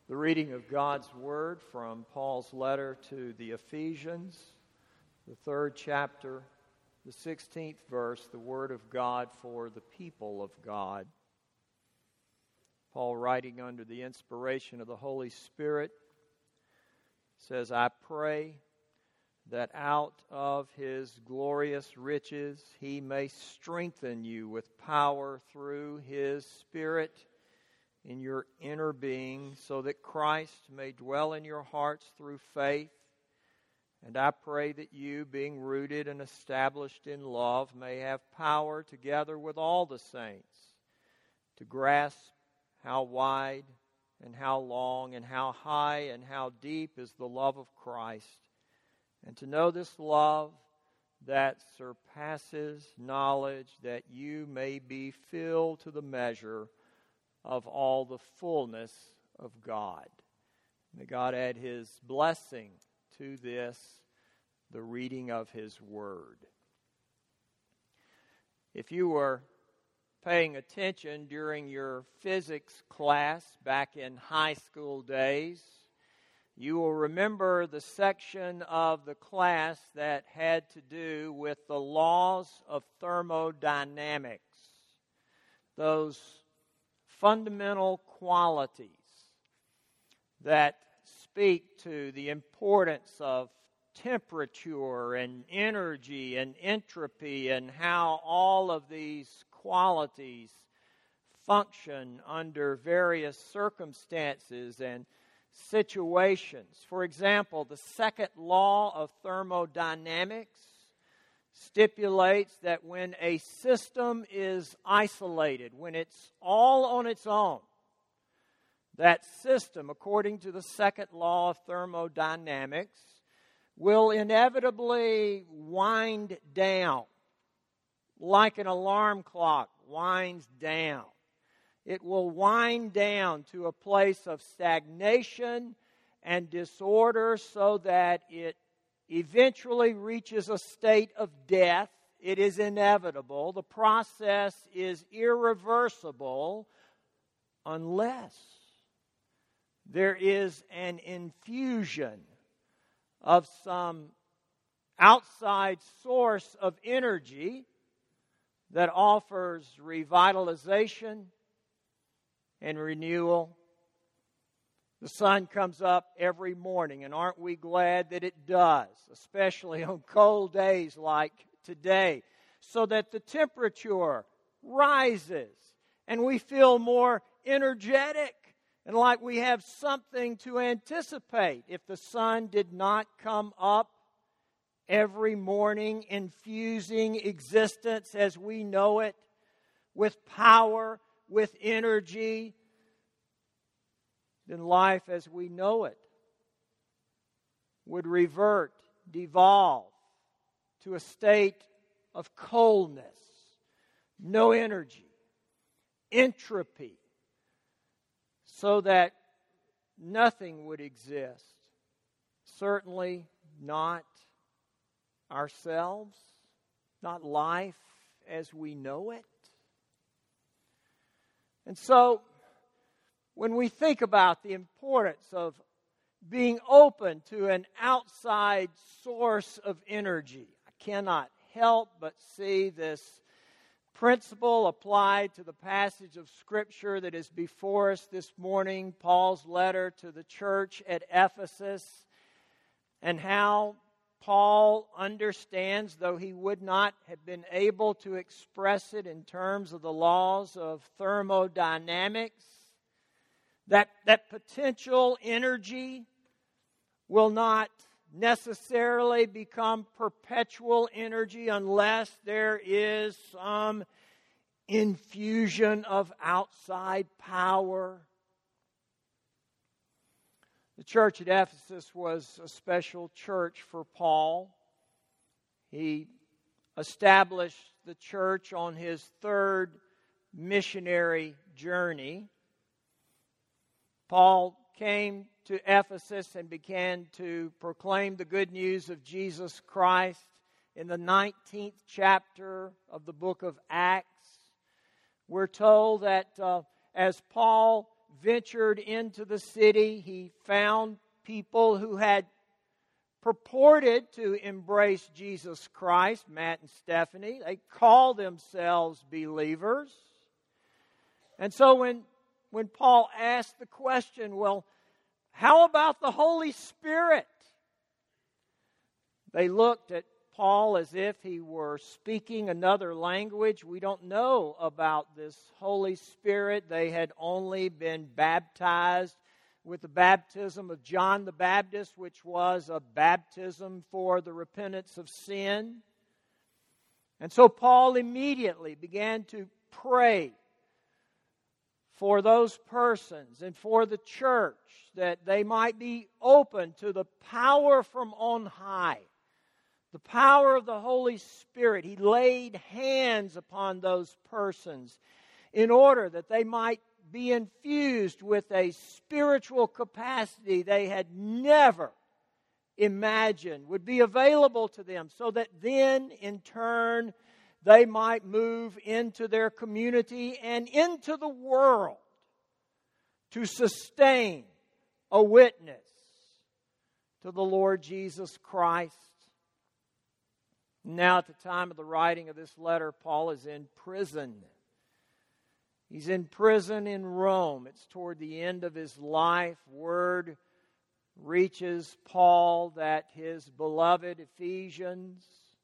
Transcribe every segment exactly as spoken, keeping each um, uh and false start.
The reading of God's Word from Paul's letter to the Ephesians, the third chapter, the sixteenth verse, the Word of God for the people of God. Paul, writing under the inspiration of the Holy Spirit, says, I pray that out of His glorious riches He may strengthen you with power through His Spirit in your inner being, so that Christ may dwell in your hearts through faith. And I pray that you, being rooted and established in love, may have power together with all the saints to grasp how wide and how long and how high and how deep is the love of Christ, and to know this love that surpasses knowledge, that you may be filled to the measure of all the fullness of God. May God add His blessing to this, the reading of His Word. If you were paying attention during your physics class back in high school days, you will remember the section of the class that had to do with the laws of thermodynamics, those fundamental qualities that speak to the importance of temperature and energy and entropy, and how all of these qualities function under various circumstances and situations. For example, the second law of thermodynamics stipulates that when a system is isolated, when it's all on its own, that system, according to the second law of thermodynamics, will inevitably wind down, like an alarm clock winds down. It will wind down to a place of stagnation and disorder, so that it eventually reaches a state of death. It is inevitable. The process is irreversible unless there is an infusion of some outside source of energy that offers revitalization and renewal. The sun comes up every morning, and aren't we glad that it does, especially on cold days like today, so that the temperature rises and we feel more energetic and like we have something to anticipate. If the sun did not come up every morning, infusing existence as we know it with power, with energy, then life as we know it would revert, devolve to a state of coldness, no energy, entropy, so that nothing would exist. Certainly not ourselves, not life as we know it. And so, when we think about the importance of being open to an outside source of energy, I cannot help but see this principle applied to the passage of Scripture that is before us this morning, Paul's letter to the church at Ephesus, and how Paul understands, though he would not have been able to express it in terms of the laws of thermodynamics, that, that potential energy will not necessarily become perpetual energy unless there is some infusion of outside power. The church at Ephesus was a special church for Paul. He established the church on his third missionary journey. Paul came to Ephesus and began to proclaim the good news of Jesus Christ in the nineteenth chapter of the book of Acts. We're told that uh, as Paul ventured into the city, he found people who had purported to embrace Jesus Christ, Matt and Stephanie. They called themselves believers. And so when, when Paul asked the question, well, how about the Holy Spirit? They looked at Paul as if he were speaking another language. We don't know about this Holy Spirit. They had only been baptized with the baptism of John the Baptist, which was a baptism for the repentance of sin. And so Paul immediately began to pray for those persons and for the church that they might be open to the power from on high, the power of the Holy Spirit. He laid hands upon those persons in order that they might be infused with a spiritual capacity they had never imagined would be available to them, so that then in turn they might move into their community and into the world to sustain a witness to the Lord Jesus Christ. Now, at the time of the writing of this letter, Paul is in prison. He's in prison in Rome. It's toward the end of his life. Word reaches Paul that his beloved Ephesians,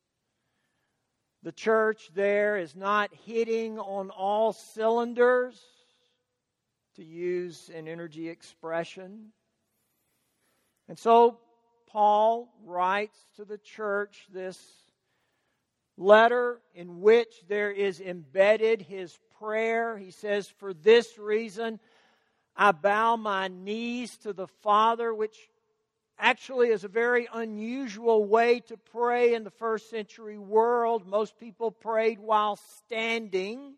the church there, is not hitting on all cylinders, to use an energy expression. And so Paul writes to the church this letter in which there is embedded his prayer. He says, "For this reason I bow my knees to the Father," which actually is a very unusual way to pray in the first century world. Most people prayed while standing.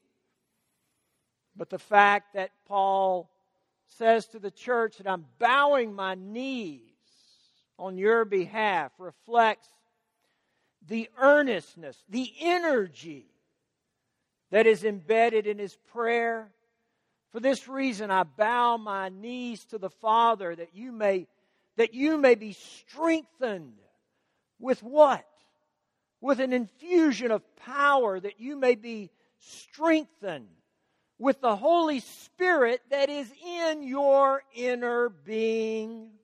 But the fact that Paul says to the church that I'm bowing my knees on your behalf reflects the earnestness, the energy that is embedded in his prayer. "For this reason I bow my knees to the Father, that you may, that you may be strengthened." With what? With an infusion of power, that you may be strengthened with the Holy Spirit that is in your inner being.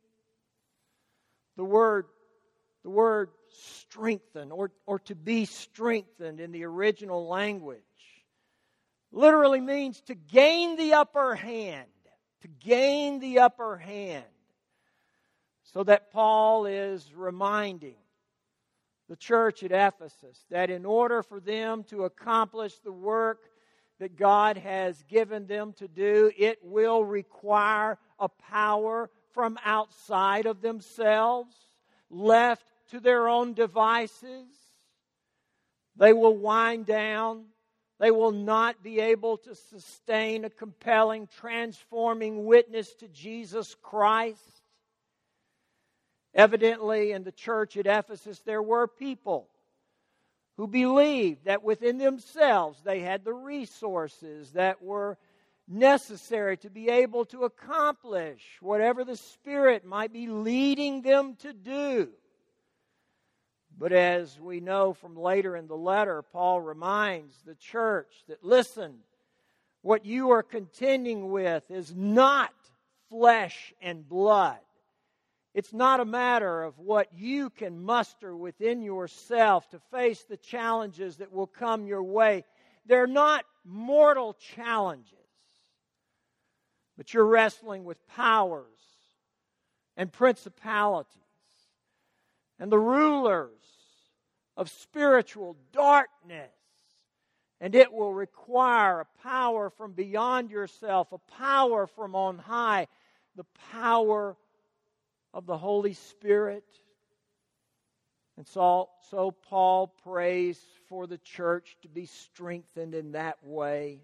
The word, the word strengthen, or, or to be strengthened in the original language, literally means to gain the upper hand. To gain the upper hand. So that Paul is reminding the church at Ephesus that in order for them to accomplish the work that God has given them to do, it will require a power from outside of themselves, left to their own devices. They will wind down. They will not be able to sustain a compelling, transforming witness to Jesus Christ. Evidently, in the church at Ephesus, there were people who believed that within themselves they had the resources that were necessary to be able to accomplish whatever the Spirit might be leading them to do. But as we know from later in the letter, Paul reminds the church that, listen, what you are contending with is not flesh and blood. It's not a matter of what you can muster within yourself to face the challenges that will come your way. They're not mortal challenges. But you're wrestling with powers and principalities and the rulers of spiritual darkness. And it will require a power from beyond yourself, a power from on high, the power of the Holy Spirit. And so, so Paul prays for the church to be strengthened in that way.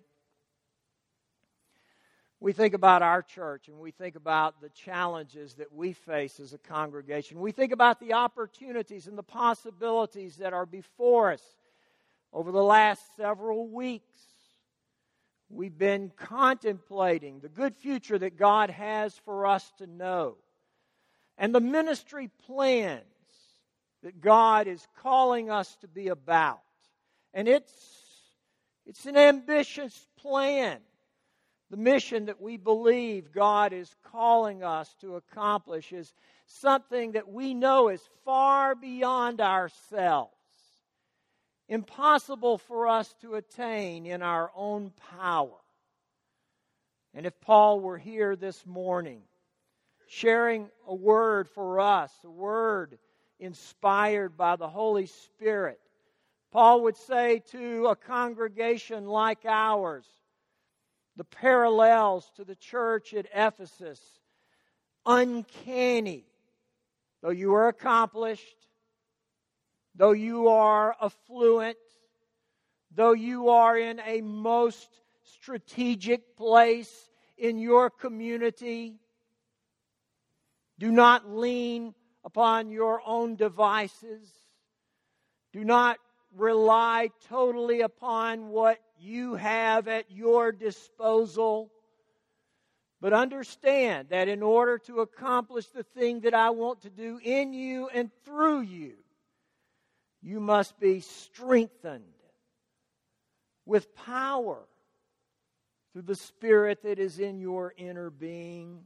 We think about our church and we think about the challenges that we face as a congregation. We think about the opportunities and the possibilities that are before us over the last several weeks. We've been contemplating the good future that God has for us to know, and the ministry plans that God is calling us to be about. And it's, it's an ambitious plan. The mission that we believe God is calling us to accomplish is something that we know is far beyond ourselves, impossible for us to attain in our own power. And if Paul were here this morning, sharing a word for us, a word inspired by the Holy Spirit, Paul would say to a congregation like ours, the parallels to the church at Ephesus, uncanny. Though you are accomplished, though you are affluent, though you are in a most strategic place in your community, do not lean upon your own devices. Do not rely totally upon what you have at your disposal. But understand that in order to accomplish the thing that I want to do in you and through you, you must be strengthened with power through the Spirit that is in your inner being.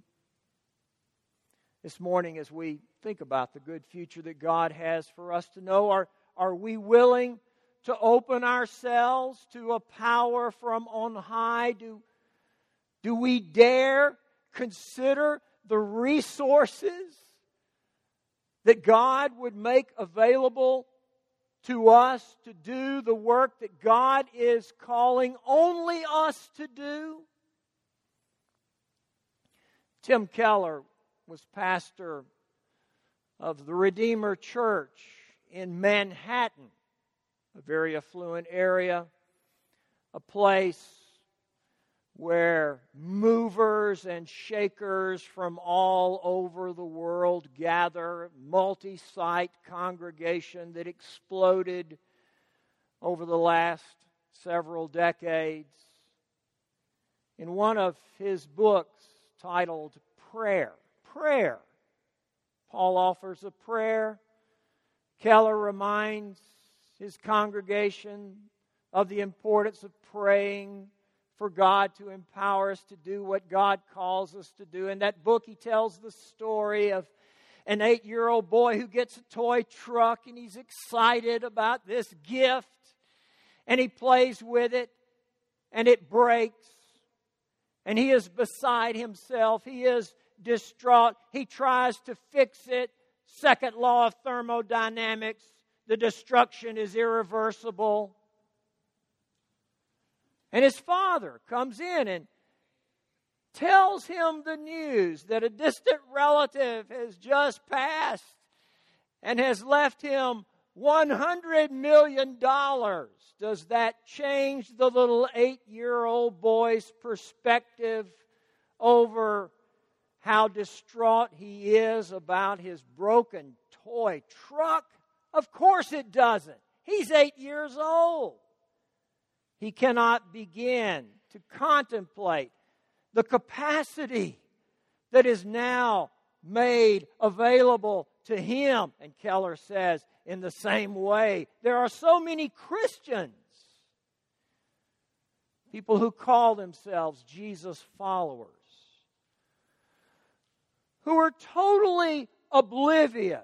This morning, as we think about the good future that God has for us to know, are, are we willing to open ourselves to a power from on high? Do, do we dare consider the resources that God would make available to us to do the work that God is calling only us to do? Tim Keller was pastor of the Redeemer Church in Manhattan, a very affluent area, a place where movers and shakers from all over the world gather, multi-site congregation that exploded over the last several decades. In one of his books titled Prayer, Prayer, Paul offers a prayer. Keller reminds his congregation of the importance of praying for God to empower us to do what God calls us to do. In that book, he tells the story of an eight-year-old boy who gets a toy truck, and he's excited about this gift, and he plays with it, and it breaks, and he is beside himself. He is distraught. He tries to fix it. Second law of thermodynamics, the destruction is irreversible. And his father comes in and tells him the news that a distant relative has just passed and has left him one hundred million dollars. Does that change the little eight-year-old boy's perspective over how distraught he is about his broken toy truck? Of course it doesn't. He's eight years old. He cannot begin to contemplate the capacity that is now made available to him. And Keller says, in the same way, there are so many Christians, people who call themselves Jesus followers, who are totally oblivious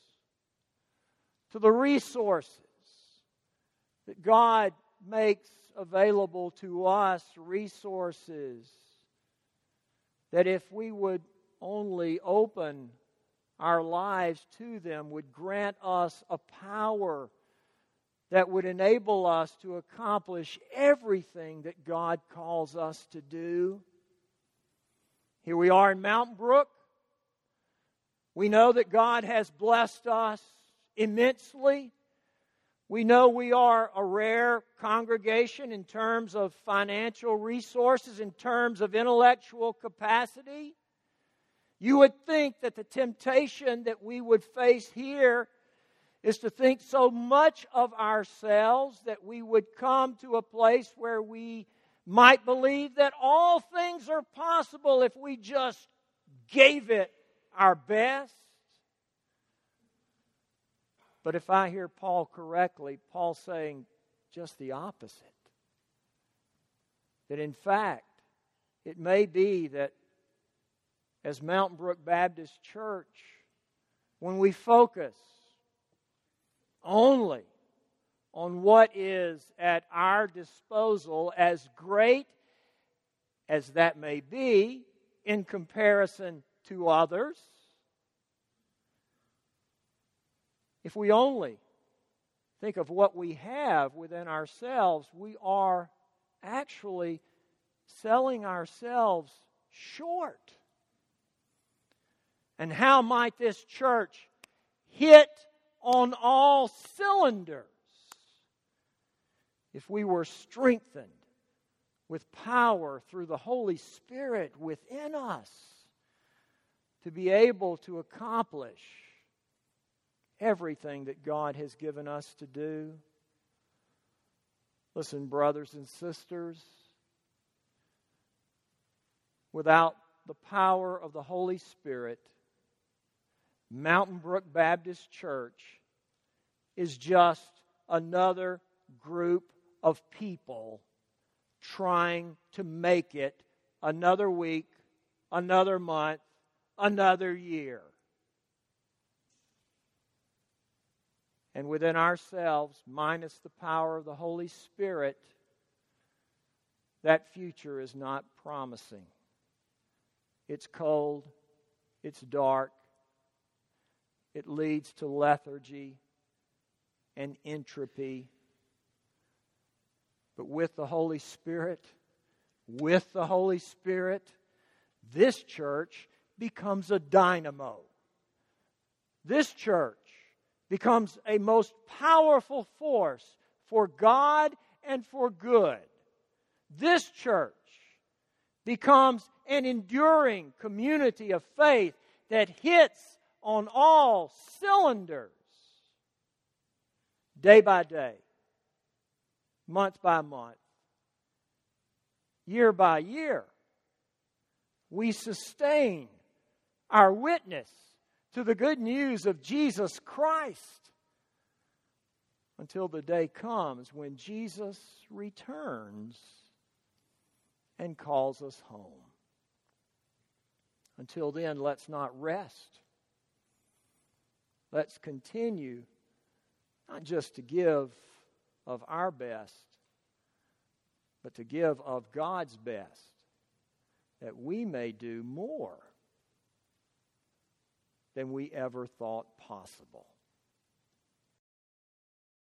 to the resources that God makes available to us, resources that if we would only open our lives to them would grant us a power that would enable us to accomplish everything that God calls us to do. Here we are in Mountain Brook. We know that God has blessed us immensely. We know we are a rare congregation in terms of financial resources, in terms of intellectual capacity. You would think that the temptation that we would face here is to think so much of ourselves that we would come to a place where we might believe that all things are possible if we just gave it our best. But if I hear Paul correctly, Paul's saying just the opposite. That in fact, it may be that as Mountain Brook Baptist Church, when we focus only on what is at our disposal, as great as that may be in comparison to others, if we only think of what we have within ourselves, we are actually selling ourselves short. And how might this church hit on all cylinders if we were strengthened with power through the Holy Spirit within us to be able to accomplish everything that God has given us to do? Listen, brothers and sisters, without the power of the Holy Spirit, Mountain Brook Baptist Church is just another group of people trying to make it another week, another month, another year. And within ourselves, minus the power of the Holy Spirit, that future is not promising. It's cold, it's dark, it leads to lethargy and entropy. But with the Holy Spirit, with the Holy Spirit, this church becomes a dynamo. This church becomes a most powerful force for God and for good. This church becomes an enduring community of faith that hits on all cylinders, day by day, month by month, year by year. We sustain our witness to the good news of Jesus Christ until the day comes when Jesus returns and calls us home. Until then, let's not rest. Let's continue not just to give of our best, but to give of God's best, that we may do more than we ever thought possible.